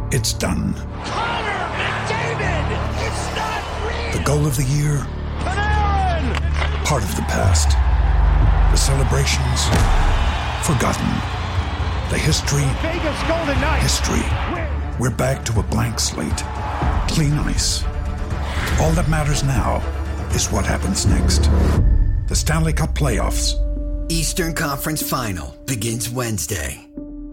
It's done. Connor McDavid! It's not real! The goal of the year, Panarin! part of the past. The celebrations, forgotten. The history, Vegas Golden Knights! history. We're back to a blank slate. Clean ice. All that matters now is what happens next. The Stanley Cup playoffs. Eastern Conference Final begins Wednesday.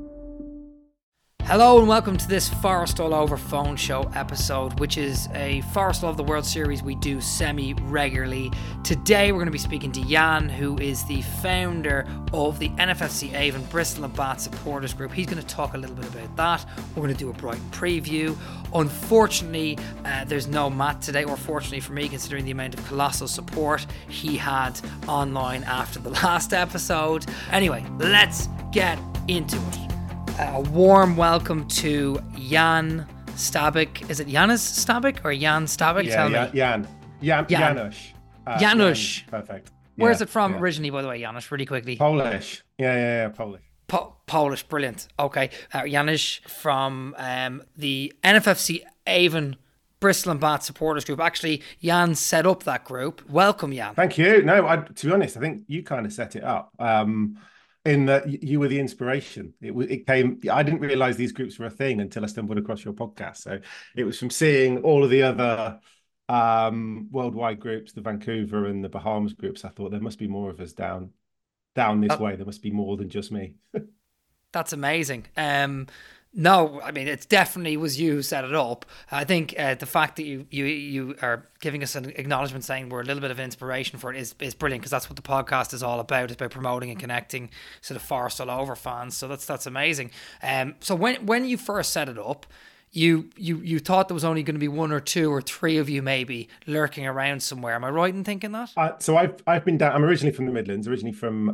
Hello and welcome to this Forest All Over phone show episode, which is a Forest All Over the World Series we do semi-regularly. Today we're going to be speaking to Jan, who is the founder of the NFFC Avon Bristol and Bath Supporters Group. He's going to talk a little bit about that. We're going to do a Brighton preview. Unfortunately, there's no Matt today, or fortunately for me, considering the amount of colossal support he had online after the last episode. Anyway, let's get into it. A warm welcome to Jan Stabik. Is it Janusz Stabik or Jan Stabik? Yeah, Tell me. Janusz. Janusz. Perfect. Where's it from originally, by the way, Janusz? Really quickly. Polish. Yeah, Polish. Polish, brilliant. Okay. Janusz from the NFFC Avon Bristol and Bath Supporters Group. Actually, Jan set up that group. Welcome, Jan. Thank you. No, to be honest, I think you kind of set it up. In that you were the inspiration. It came. I didn't realize these groups were a thing until I stumbled across your podcast. So it was from seeing all of the other worldwide groups, the Vancouver and the Bahamas groups. I thought there must be more of us down this way. There must be more than just me. That's amazing. No, I mean, it definitely was you who set it up. I think the fact that you are giving us an acknowledgement saying we're a little bit of inspiration for it is brilliant, because that's what the podcast is all about. It's about promoting and connecting sort of Forest All Over fans. So that's amazing. So when you first set it up, you thought there was only going to be one or two or three of you maybe lurking around somewhere. Am I right in thinking that? So I've been down. I'm originally from the Midlands, originally from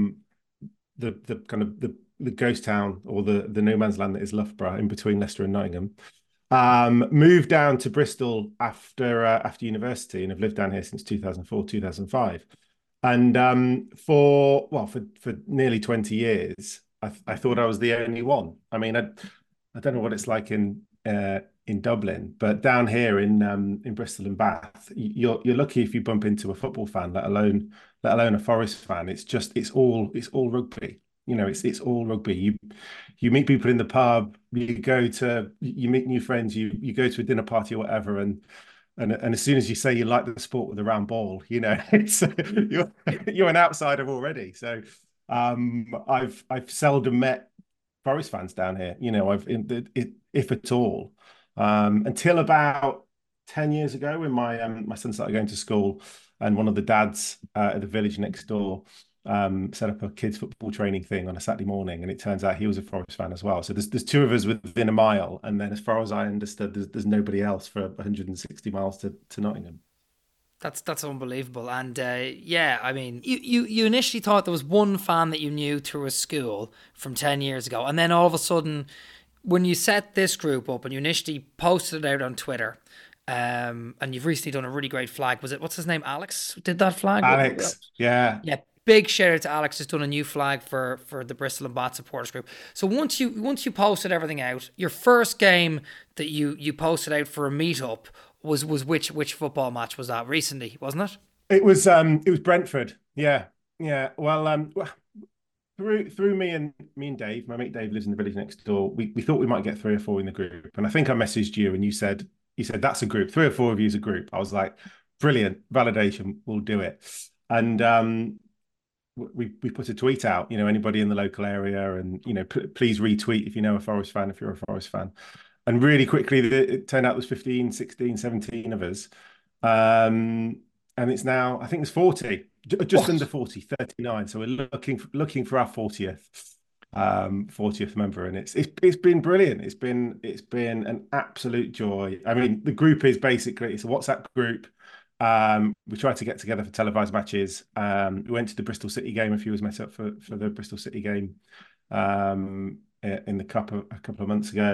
the kind of the ghost town, or the no man's land that is Loughborough, in between Leicester and Nottingham. Moved down to Bristol after university, and have lived down here since 2004, 2005. And for nearly 20 years, I thought I was the only one. I mean, I don't know what it's like in Dublin, but down here in Bristol and Bath, you're lucky if you bump into a football fan, let alone a Forest fan. It's all rugby. You know, it's all rugby. You meet people in the pub, you meet new friends, you go to a dinner party or whatever, and as soon as you say you like the sport with a round ball, you know, it's you're an outsider already. So I've seldom met Forest fans down here. You know, if at all, until about 10 years ago, when my son started going to school, and one of the dads at the village next door set up a kids football training thing on a Saturday morning, and it turns out he was a Forest fan as well. So there's two of us within a mile, and then as far as I understood, there's nobody else for 160 miles to Nottingham. That's unbelievable. And yeah, I mean, you initially thought there was one fan that you knew through a school from 10 years ago, and then all of a sudden, when you set this group up and you initially posted it out on Twitter, and you've recently done a really great flag. What's his name? Alex did that flag? Alex, yeah. Big shout out to Alex, who's done a new flag for the Bristol and Bath Supporters Group. So once you posted everything out, your first game that you posted out for a meetup was which football match was that recently, wasn't it? It was Brentford. Yeah. Well, through me and Dave, my mate Dave lives in the village next door. We thought we might get 3 or 4 in the group, and I think I messaged you, and you said that's a group. 3 or 4 of you is a group. I was like, brilliant, validation, we'll do it. And we put a tweet out, you know, anybody in the local area, and, you know, please retweet if you know a Forest fan, if you're a Forest fan. And really quickly, it turned out there was 15, 16, 17 of us. And it's now, I think it's 40, just under 40, 39. So we're looking for our 40th member, and it's been brilliant. It's been an absolute joy. I mean, the group is basically, it's a WhatsApp group. We tried to get together for televised matches. We went to the Bristol City game. A few of us met up for the Bristol City game in the Cup a couple of months ago.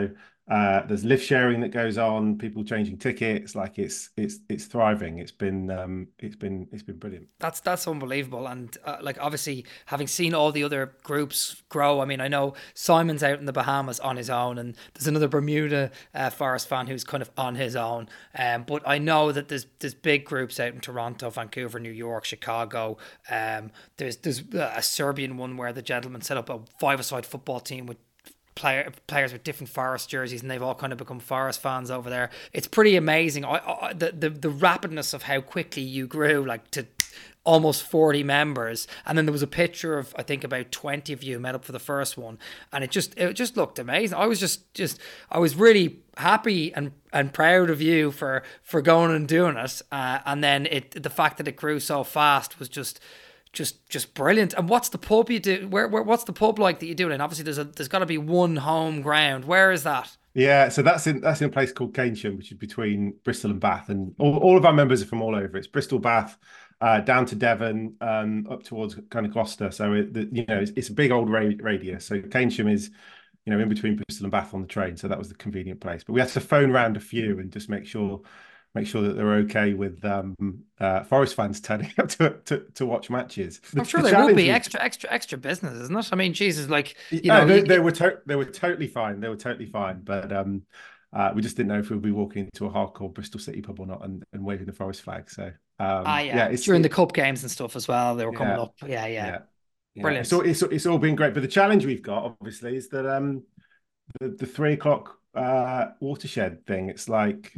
There's lift sharing that goes on, people changing tickets. Like it's thriving. It's been brilliant. That's unbelievable. And like obviously having seen all the other groups grow, I mean, I know Simon's out in the Bahamas on his own, and there's another Bermuda Forest fan who's kind of on his own. But I know that there's big groups out in Toronto, Vancouver, New York, Chicago. There's a Serbian one where the gentleman set up a five-a-side football team with players with different Forest jerseys, and they've all kind of become Forest fans over there. It's pretty amazing. The rapidness of how quickly you grew, like to almost 40 members, and then there was a picture of I think about 20 of you met up for the first one, and it just looked amazing. I was I was really happy and proud of you for going and doing it, and then the fact that it grew so fast was just brilliant. And what's the pub you do? What's the pub like that you do it in? Obviously, there's got to be one home ground. Where is that? Yeah, so that's in a place called Keynsham, which is between Bristol and Bath, and all of our members are from all over. It's Bristol, Bath, down to Devon, up towards kind of Gloucester. So it's a big old radius. So Keynsham is in between Bristol and Bath on the train. So that was the convenient place. But we had to phone round a few and just make sure that they're okay with Forest fans turning up to watch matches. I'm sure they will be extra business, isn't it? I mean, Jesus, like they were totally fine. They were totally fine, but we just didn't know if we'd be walking into a hardcore Bristol City pub or not, and waving the Forest flag. So it's during the cup games and stuff as well. They were coming up. Yeah. Brilliant. So it's all been great, but the challenge we've got obviously is that the 3 o'clock watershed thing. It's like.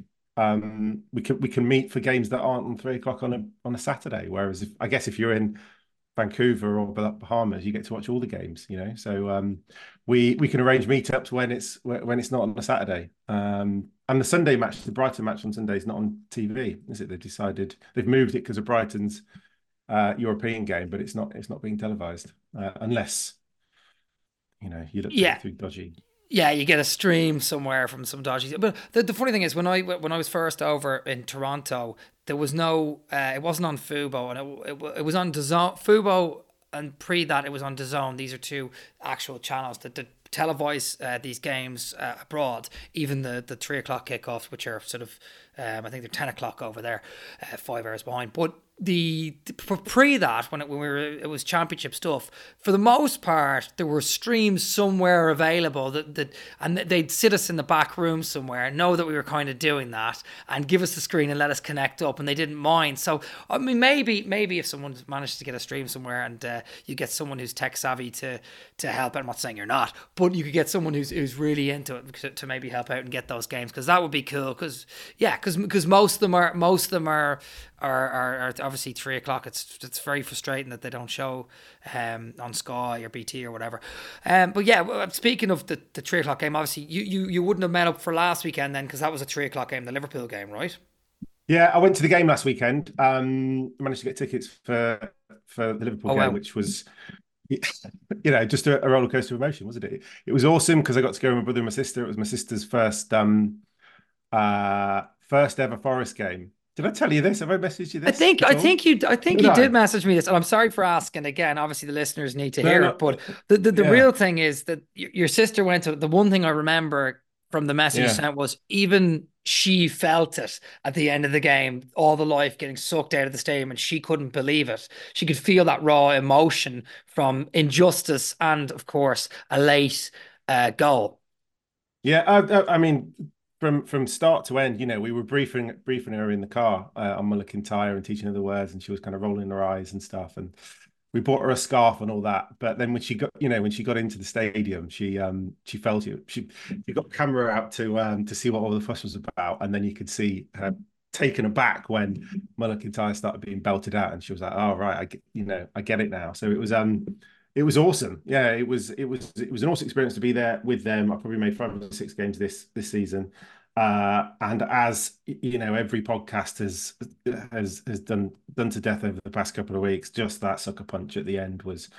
We can meet for games that aren't on 3 o'clock on a Saturday. Whereas if you're in Vancouver or Bahamas, you get to watch all the games. So we can arrange meetups when it's not on a Saturday. And the Sunday match, the Brighton match on Sunday, is not on TV, is it? They've moved it because of Brighton's European game, but it's not being televised unless you look through dodgy. Yeah, you get a stream somewhere from some dodgy. But the funny thing is, when I was first over in Toronto, there was no. It wasn't on Fubo, and it was on DAZN. Fubo, and pre that it was on DAZN. These are two actual channels that televise these games abroad. Even the 3 o'clock kickoffs, which are sort of, I think they're 10 o'clock over there, 5 hours behind. But pre that, when it was championship stuff, for the most part there were streams somewhere available and they'd sit us in the back room somewhere, know that we were kind of doing that, and give us the screen and let us connect up, and they didn't mind. So I mean, maybe if someone managed to get a stream somewhere, and you get someone who's tech savvy to help out. I'm not saying you're not, but you could get someone who's really into it to maybe help out and get those games, because that would be cool. Because most of them are obviously 3 o'clock. It's very frustrating that they don't show on Sky or BT or whatever. But yeah, speaking of the 3 o'clock game, obviously you wouldn't have met up for last weekend then, because that was a 3 o'clock game, the Liverpool game, right? Yeah, I went to the game last weekend. Managed to get tickets for the Liverpool game, which was just a roller coaster of emotion, wasn't it? It was awesome because I got to go with my brother and my sister. It was my sister's first ever Forest game. Did I tell you this? Have I messaged you this? I think you did message me this, and I'm sorry for asking again. Obviously, the listeners need to hear it, but the real thing is that your sister went to. The one thing I remember from the message you sent was even she felt it at the end of the game, all the life getting sucked out of the stadium, and she couldn't believe it. She could feel that raw emotion from injustice and, of course, a late goal. Yeah, I mean, from start to end, we were briefing her in the car on Mull of Kintyre and teaching her the words, and she was kind of rolling her eyes and stuff, and we bought her a scarf and all that. But then when she got into the stadium, she felt it. She got the camera out to see what all the fuss was about, and then you could see her taken aback when Mull of Kintyre started being belted out, and she was like, "Oh right, I get it now." So it was awesome. Yeah, it was an awesome experience to be there with them. I probably made 5 or 6 games this season. And as every podcast has done to death over the past couple of weeks, just that sucker punch at the end was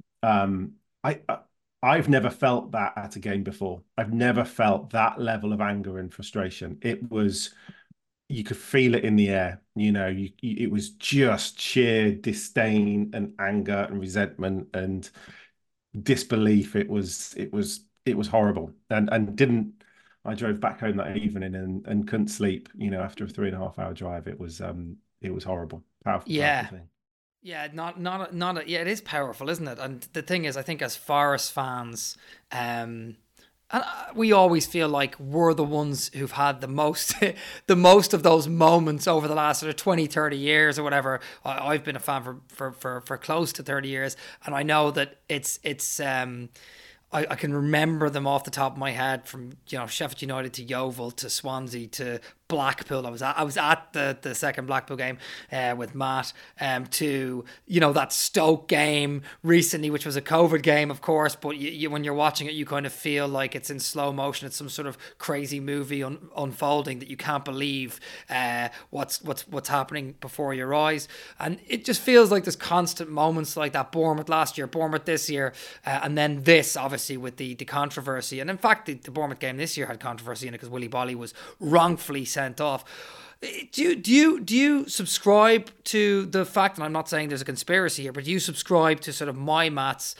I've never felt that at a game before. I've never felt that level of anger and frustration. It was, you could feel it in the air. It was just sheer disdain and anger and resentment and disbelief. It was horrible, and I drove back home that evening and couldn't sleep. After a 3.5 hour drive, it was horrible. Powerful Yeah. thing. Yeah, yeah, it is powerful, isn't it? And the thing is, I think as Forest fans, and we always feel like we're the ones who've had the most the most of those moments over the last sort of 20, 30 years or whatever. I've been a fan for close to 30 years, and I know that it's I can remember them off the top of my head, from Sheffield United to Yeovil to Swansea to Blackpool. I was at the second Blackpool game with Matt, to that Stoke game recently, which was a COVID game, of course, but you when you're watching it, you kind of feel like it's in slow motion. It's some sort of crazy movie unfolding that you can't believe what's happening before your eyes. And it just feels like there's constant moments like that. Bournemouth last year, Bournemouth this year, and then this, obviously, with the controversy. And in fact, the Bournemouth game this year had controversy in it because Willy Bolly was wrongfully sent off. Do you subscribe to the fact, and I'm not saying there's a conspiracy here, but do you subscribe to sort of Matt's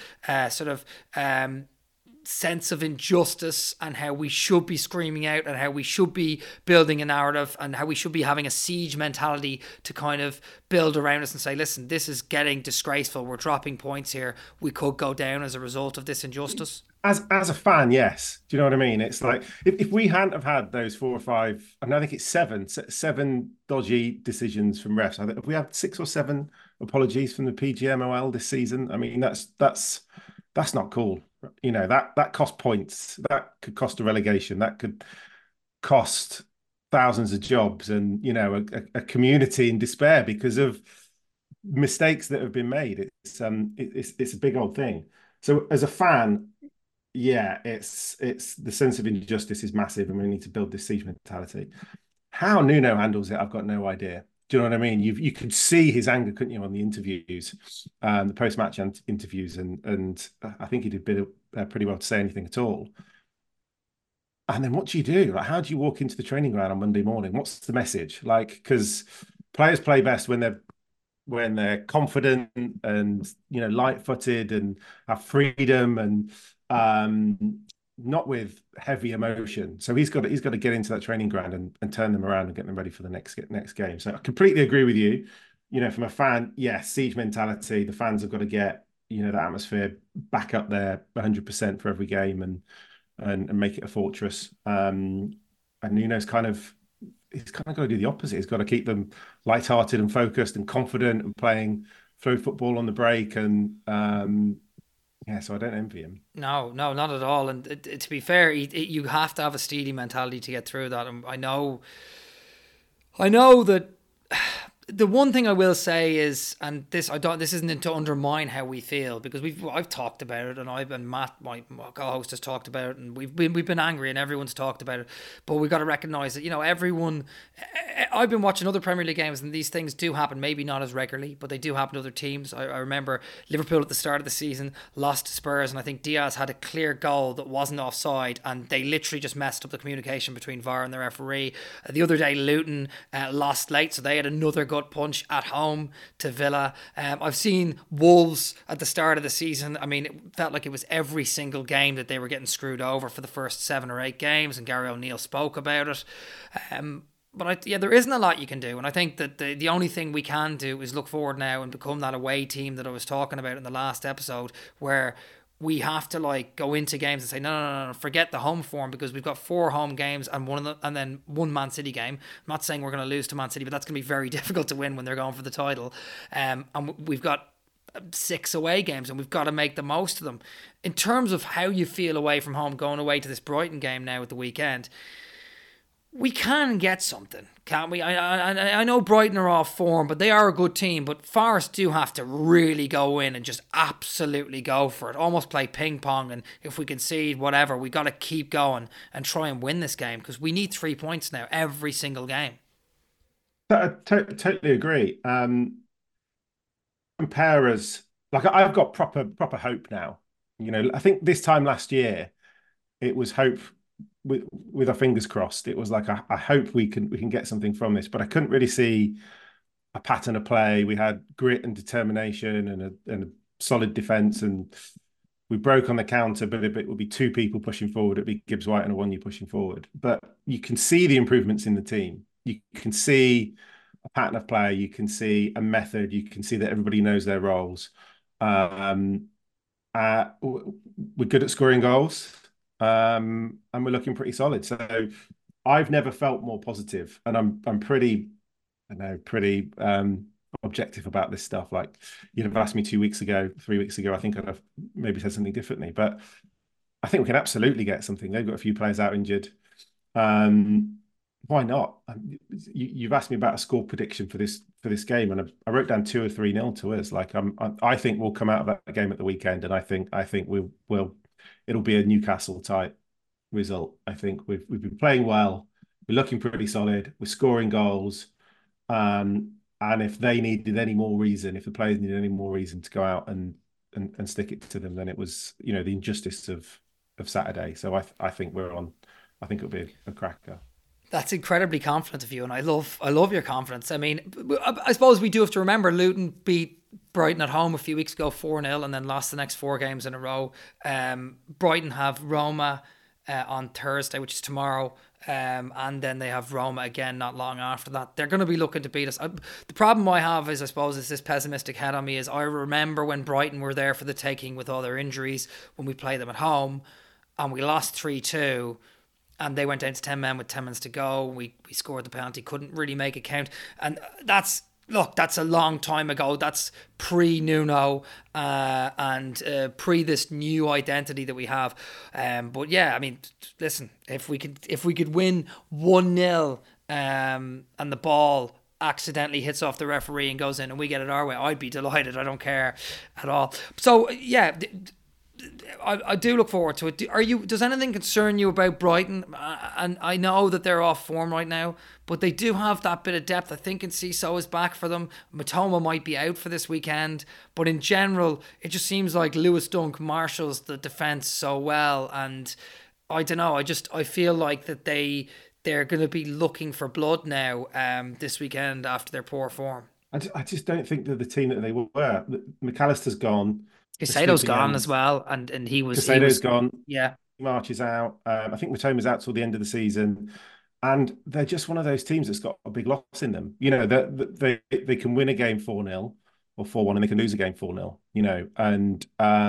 sense of injustice, and how we should be screaming out, and how we should be building a narrative, and how we should be having a siege mentality to kind of build around us and say, listen, this is getting disgraceful, we're dropping points here, we could go down as a result of this injustice? As a fan, yes. Do you know what I mean? It's like if we hadn't have had those 4 or 5, I think it's seven dodgy decisions from refs. I think if we had 6 or 7 apologies from the PGMOL this season, I mean that's not cool. That cost points. That could cost a relegation. That could cost thousands of jobs, and a community in despair because of mistakes that have been made. It's a big old thing. So as a fan, yeah, it's the sense of injustice is massive, and we need to build this siege mentality. How Nuno handles it, I've got no idea. Do you know what I mean? You could see his anger, couldn't you, on the interviews, the post-match interviews, and I think he did pretty well to say anything at all. And then what do you do? Like, how do you walk into the training ground on Monday morning? What's the message? Like, because players play best when they're confident and light-footed and have freedom and not with heavy emotion. So he's got to get into that training ground and turn them around and get them ready for the next game. So I completely agree with you. From a fan, yes, siege mentality. The fans have got to get the atmosphere back up there 100% for every game and make it a fortress. And Nuno's he's kind of got to do the opposite. He's got to keep them light-hearted and focused and confident and playing flow football on the break. And so I don't envy him. No, not at all. And to be fair, you have to have a steely mentality to get through that. And I know that the one thing I will say is, and this isn't to undermine how we feel, because I've talked about it, and I've been Matt, my co-host, has talked about it, and we've been angry, and everyone's talked about it. But we've got to recognise that everyone. I've been watching other Premier League games, and these things do happen. Maybe not as regularly, but they do happen to other teams. I remember Liverpool at the start of the season lost to Spurs, and I think Diaz had a clear goal that wasn't offside, and they literally just messed up the communication between VAR and the referee. The other day, Luton lost late, so they had another gut punch at home to Villa. I've seen Wolves at the start of the season. I mean, it felt like it was every single game that they were getting screwed over for the first 7 or 8 games, and Gary O'Neill spoke about it. But there isn't a lot you can do, and I think that the only thing we can do is look forward now and become that away team that I was talking about in the last episode, where we have to go into games and say no, forget the home form, because we've got 4 home games and then one Man City game. I'm not saying we're going to lose to Man City, but that's going to be very difficult to win when they're going for the title. And we've got 6 away games, and we've got to make the most of them. In terms of how you feel away from home, going away to this Brighton game now at the weekend, we can get something, can't we? I know Brighton are off form, but they are a good team. But Forest do have to really go in and just absolutely go for it. Almost play ping pong, and if we concede, whatever, we got to keep going and try and win this game, because we need 3 points now every single game. I totally agree. Compare us, I've got proper hope now. I think this time last year, it was hope with our fingers crossed. It was like, I hope we can get something from this, but I couldn't really see a pattern of play. We had grit and determination and a solid defense, and we broke on the counter, but it would be two people pushing forward. It'd be Gibbs White and Awoniyi pushing forward. But you can see the improvements in the team. You can see a pattern of play. You can see a method. You can see that everybody knows their roles. We're good at scoring goals, and we're looking pretty solid. So I've never felt more positive, and I'm pretty, pretty objective about this stuff. Like, you'd have asked me 2 weeks ago, 3 weeks ago, I think I'd have maybe said something differently. But I think we can absolutely get something. They've got a few players out injured. Why not? You've asked me about a score prediction for this game, and I wrote down 2 or 3-0 to us. Like, I think we'll come out of that game at the weekend, and I think it'll be a Newcastle type result. I think we've been playing well. We're looking pretty solid. We're scoring goals. And if they needed any more reason, if the players needed any more reason to go out and stick it to them, then it was, the injustice of Saturday. So I think we're on. I think it'll be a cracker. That's incredibly confident of you, and I love your confidence. I mean, I suppose we do have to remember Luton beat Brighton at home a few weeks ago 4-0 and then lost the next 4 games in a row. Brighton have Roma on Thursday, which is tomorrow, and then they have Roma again not long after that. They're going to be looking to beat us. The problem I have is, I suppose, is this pessimistic head on me, is I remember when Brighton were there for the taking with all their injuries when we played them at home, and we lost 3-2. And they went down to 10 men with 10 minutes to go. We scored the penalty, couldn't really make it count. And that's a long time ago. That's pre-Nuno and pre this new identity that we have. But yeah, I mean, listen, if we could win 1-0 and the ball accidentally hits off the referee and goes in and we get it our way, I'd be delighted. I don't care at all. So yeah, I do look forward to it. Does anything concern you about Brighton? And I know that they're off form right now, but they do have that bit of depth. I think Enciso is back for them. Matoma might be out for this weekend, but in general, it just seems like Lewis Dunk marshals the defence so well. And I don't know. I feel like that they're going to be looking for blood now this weekend after their poor form. I just don't think they're the team that they were. McAllister's gone. Casado's gone as well, and he was gone. Yeah, March is out. I think Matoma's out till the end of the season, and they're just one of those teams that's got a big loss in them. They can win a game 4-0 or 4-1, and they can lose a game 4-0. And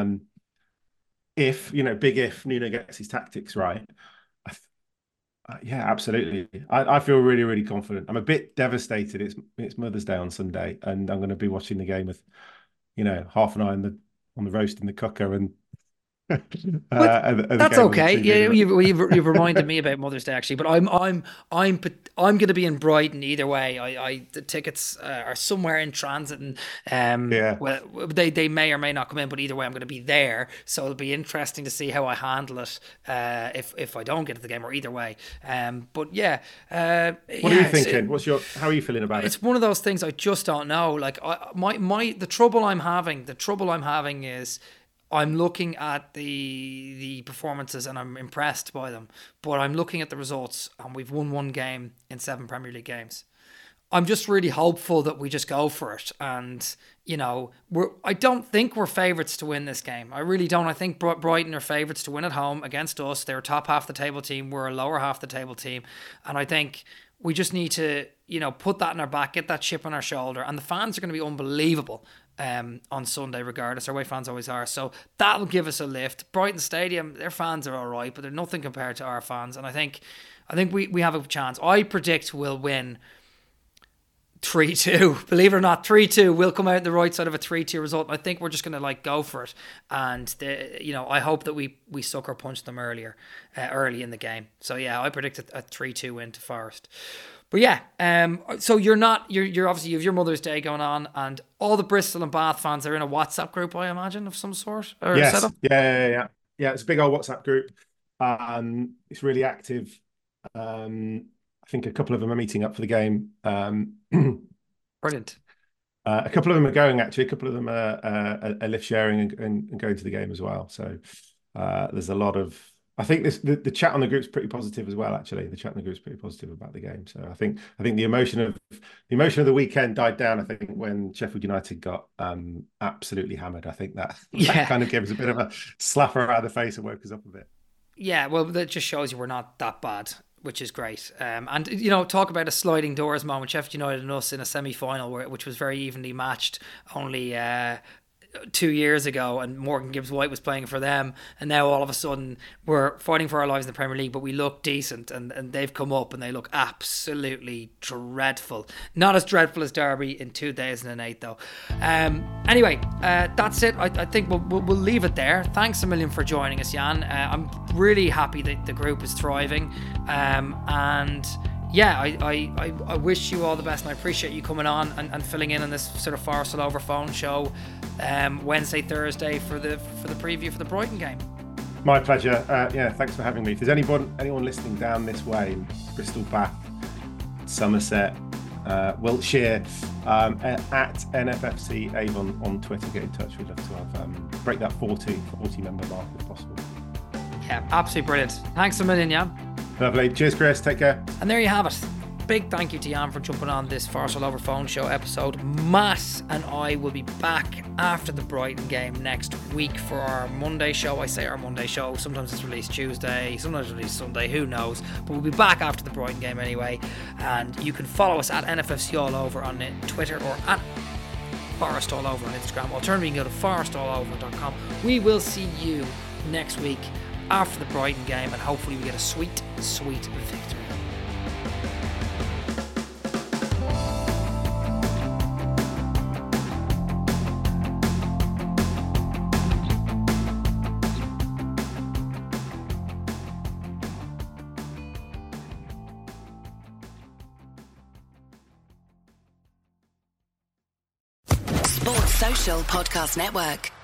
big if Nuno gets his tactics right, yeah, absolutely. I feel really, really confident. I'm a bit devastated. It's Mother's Day on Sunday, and I'm going to be watching the game with, half an eye on the roast in the cooker, and that's okay. Yeah, you've reminded me about Mother's Day actually, but I'm going to be in Brighton either way. The tickets are somewhere in transit, and well, they may or may not come in, but either way I'm going to be there. So it'll be interesting to see how I handle it if I don't get to the game, or either way. But yeah, what are you thinking? How are you feeling about it? It's one of those things I just don't know. Like the trouble I'm having is, I'm looking at the performances and I'm impressed by them, but I'm looking at the results and we've won 1 game in 7 Premier League games. I'm just really hopeful that we just go for it. And, I don't think we're favourites to win this game. I really don't. I think Brighton are favourites to win at home against us. They're a top half the table team. We're a lower half the table team. And I think we just need to, put that in our back, get that chip on our shoulder. And the fans are going to be unbelievable on Sunday regardless. Our away fans always are. So that'll give us a lift. Brighton Stadium, their fans are all right, but they're nothing compared to our fans. And I think we have a chance. I predict we'll win 3-2. Believe it or not, 3-2. We'll come out the right side of a 3-2 result. I think we're just going to go for it. And I hope that we sucker punch them early in the game. So yeah, I predict a 3-2 win to Forest. But yeah, so you're obviously, you have your Mother's Day going on, and all the Bristol and Bath fans are in a WhatsApp group, I imagine, of some sort, or yes. setup? Yeah. It's a big old WhatsApp group. It's really active. I think a couple of them are meeting up for the game. Brilliant. A couple of them are going, actually. A couple of them are lift sharing and going to the game as well. So there's a lot of I think the chat on the group's pretty positive as well. Actually, the chat on the group's pretty positive about the game. So I think the emotion of the weekend died down. I think when Sheffield United got absolutely hammered. I think that kind of gave us a bit of a slapper out of the face and woke us up a bit. Yeah, well, that just shows you we're not that bad, which is great. And, you know, talk about a sliding doors moment. Sheffield United and us in a semi-final, which was very evenly matched, only 2 years ago, and Morgan Gibbs-White was playing for them, and now all of a sudden we're fighting for our lives in the Premier League, but we look decent, and they've come up and they look absolutely dreadful. Not as dreadful as Derby in 2008 though. Anyway, that's it. I think we'll leave it there. Thanks a million for joining us, Jan. I'm really happy that the group is thriving, and yeah, I wish you all the best, and I appreciate you coming on and filling in on this sort of Forest All Over phone show Wednesday, Thursday for the preview for the Brighton game. My pleasure. Yeah, thanks for having me. If there's anyone listening down this way, Bristol, Bath, Somerset, Wiltshire, at NFFC Avon on Twitter, get in touch. We'd love to have break that 40 member mark if possible. Yeah, absolutely brilliant. Thanks a million, Jan. Lovely. Cheers, Chris. Take care. And there you have it. Big thank you to Jan for jumping on this Forest All Over phone show episode. Matt and I will be back after the Brighton game next week for our Monday show. I say our Monday show. Sometimes it's released Tuesday, sometimes it's released Sunday, who knows. But we'll be back after the Brighton game anyway. And you can follow us at NFFC All Over on Twitter, or at Forest All Over on Instagram. Alternatively, you can go to forestallover.com. We will see you next week after the Brighton game, and hopefully we get a sweet, sweet victory. Sports Social Podcast Network.